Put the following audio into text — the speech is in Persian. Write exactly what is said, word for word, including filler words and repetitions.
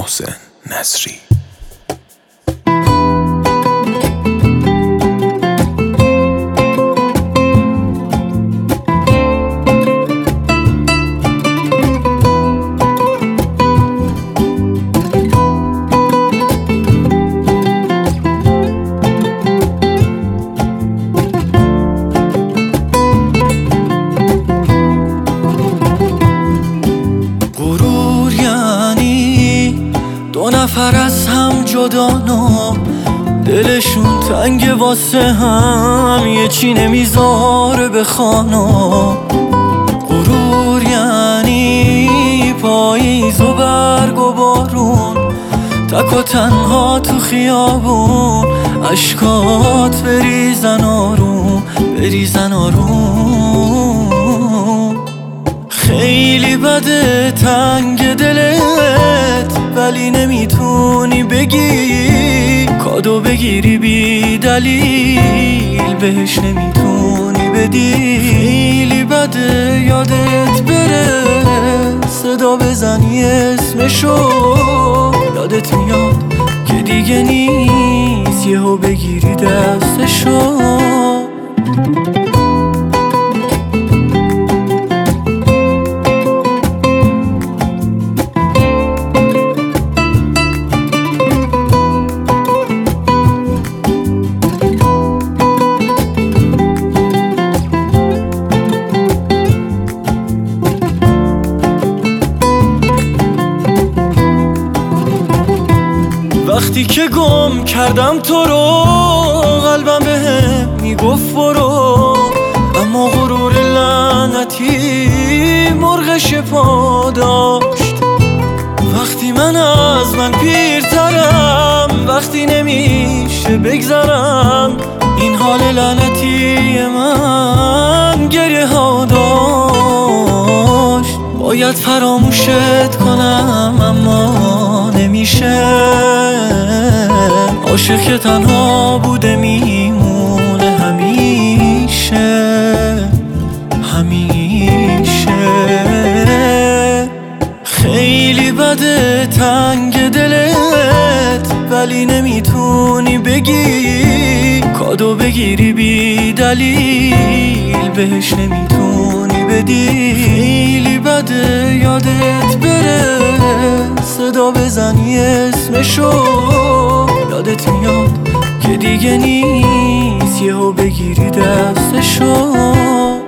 محسن نصری. دو نفر از هم جدانا دلشون تنگ واسه هم، یه چی نمیذاره به خانا. غرور یعنی پاییز و برگ و بارون، تک و تنها تو خیابون، عشقات بریزن آروم بریزن آروم. خیلی بده تنگ دلت ولی نمیتونی بگی، کادو بگیری بی دلیل بهش نمیتونی بدی. خیلی بده یادت بره صدا بزنی اسمشو، یادت میاد که دیگه نیست یهو بگیری دستشو. وقتی که گم کردم تو رو، قلبم بهم میگفت برو، اما غرور لعنتی مرغش پا داشت. وقتی من از من پیرترم، وقتی نمیشه بگذرم، این حال لعنتی من گریه ها داشت. باید فراموشت کنم اما نمیشه، عاشق که تنها بوده میمونه همیشه همیشه. خیلی بده تنگ دلت ولی نمیتونی بگی، کادو بگیری بی دلیل بهش نمیتونی بدی. خیلی بده یادت بره صدا بزنی اسمشو، یادت میاد که دیگه نیست یهو بگیری دستشو.